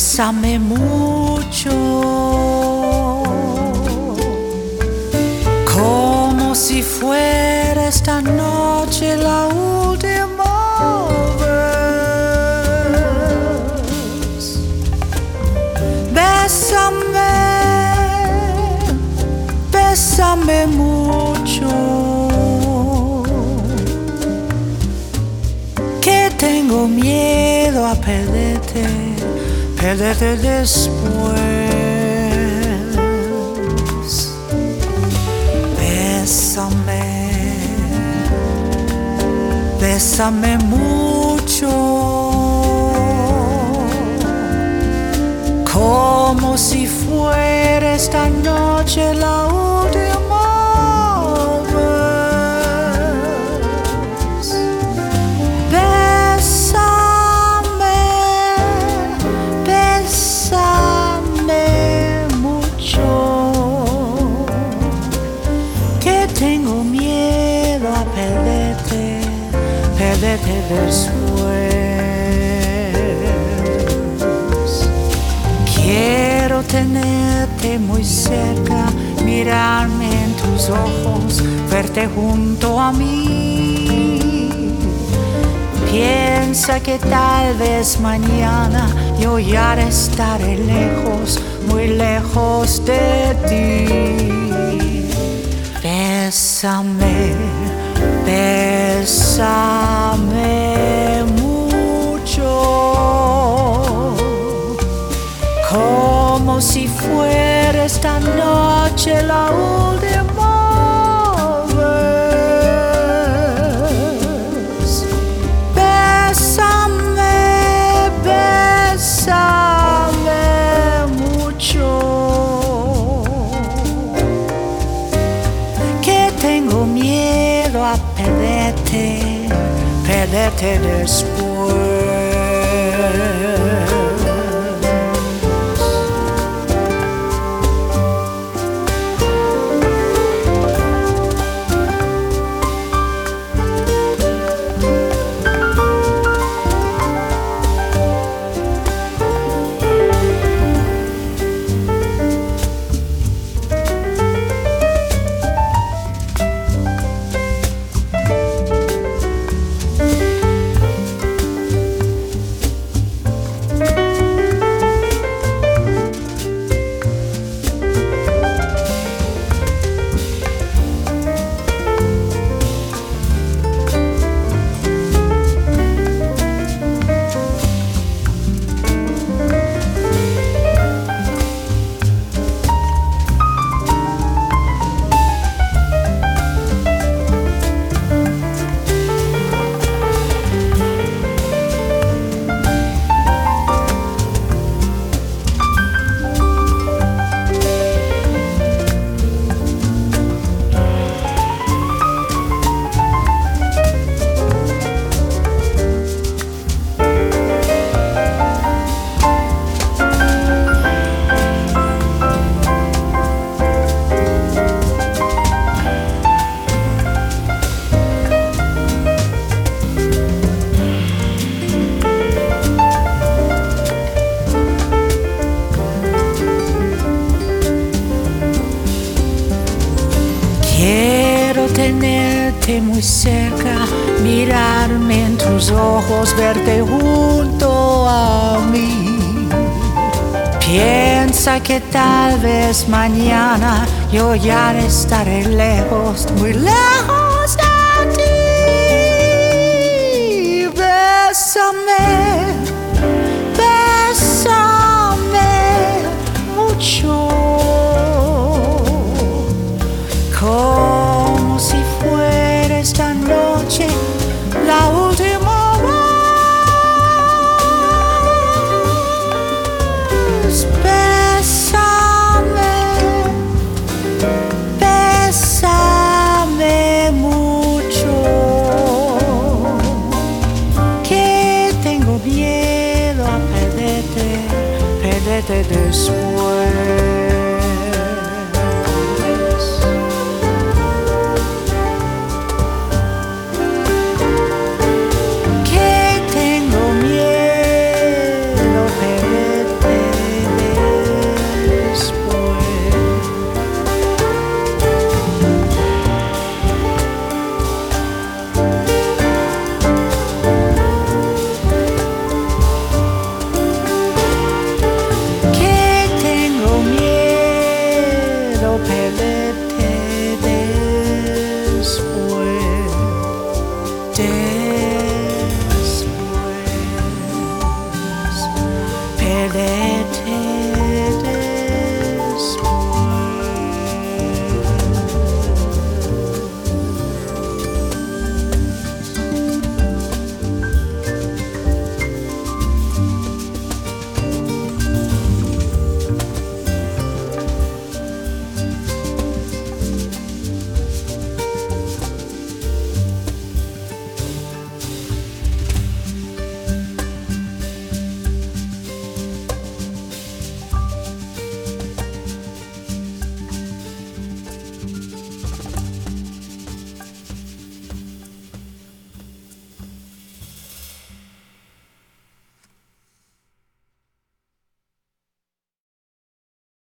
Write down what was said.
Bésame mucho, como si fuera esta noche la última vez. Bésame, bésame mucho, que tengo miedo a perderte después. Bésame, bésame mucho, como si fuera esta noche la última vez. Tengo miedo a perderte después. Quiero tenerte muy cerca, mirarme en tus ojos, verte junto a mí. Piensa que tal vez mañana yo ya estaré lejos, muy lejos de ti. Bésame, bésame mucho, como si fuera esta noche la última vez. Bésame, bésame mucho, tengo miedo a perderte después. Quiero tenerte muy cerca, mirarme en tus ojos, verte junto a mí. Piensa que tal vez mañana yo ya estaré lejos, muy lejos de ti. Bésame, bésame mucho, como si fuera esta noche la última vez. Bésame, bésame mucho, que tengo miedo a perderte después.